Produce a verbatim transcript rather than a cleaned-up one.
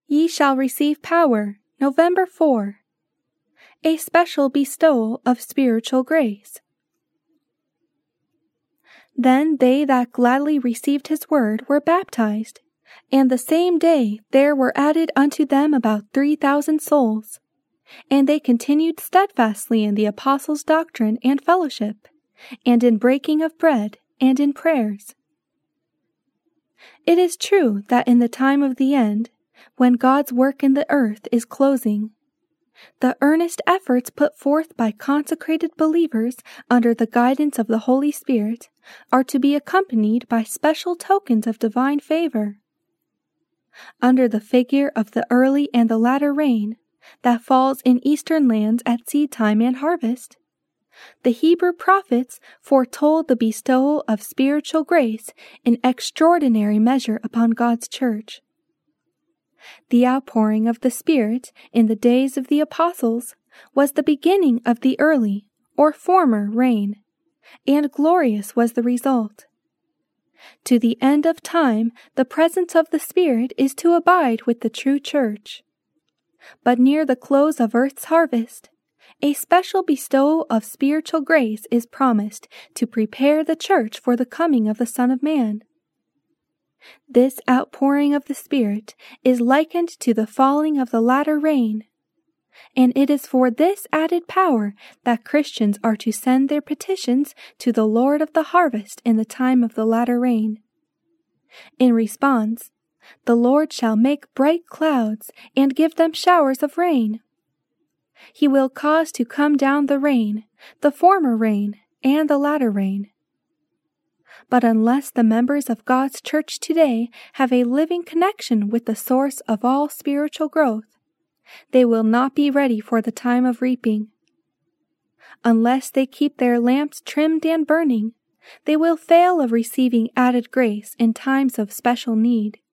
Ye shall receive power, November fourth. A special bestowal of spiritual grace. Then they that gladly received his word were baptized, and the same day there were added unto them about three thousand souls. And they continued steadfastly in the apostles' doctrine and fellowship, and in breaking of bread, and in prayers. It is true that in the time of the end, when God's work in the earth is closing, the earnest efforts put forth by consecrated believers under the guidance of the Holy Spirit are to be accompanied by special tokens of divine favor. Under the figure of the early and the latter rain that falls in eastern lands at seed time and harvest, the Hebrew prophets foretold the bestowal of spiritual grace in extraordinary measure upon God's church. The outpouring of the Spirit in the days of the apostles was the beginning of the early, or former, rain, and glorious was the result. To the end of time, the presence of the Spirit is to abide with the true church. But near the close of earth's harvest, a special bestowal of spiritual grace is promised to prepare the church for the coming of the Son of Man. This outpouring of the Spirit is likened to the falling of the latter rain, and it is for this added power that Christians are to send their petitions to the Lord of the harvest in the time of the latter rain. In response, the Lord shall make bright clouds and give them showers of rain. He will cause to come down the rain, the former rain, and the latter rain. But unless the members of God's church today have a living connection with the source of all spiritual growth, they will not be ready for the time of reaping. Unless they keep their lamps trimmed and burning, they will fail of receiving added grace in times of special need.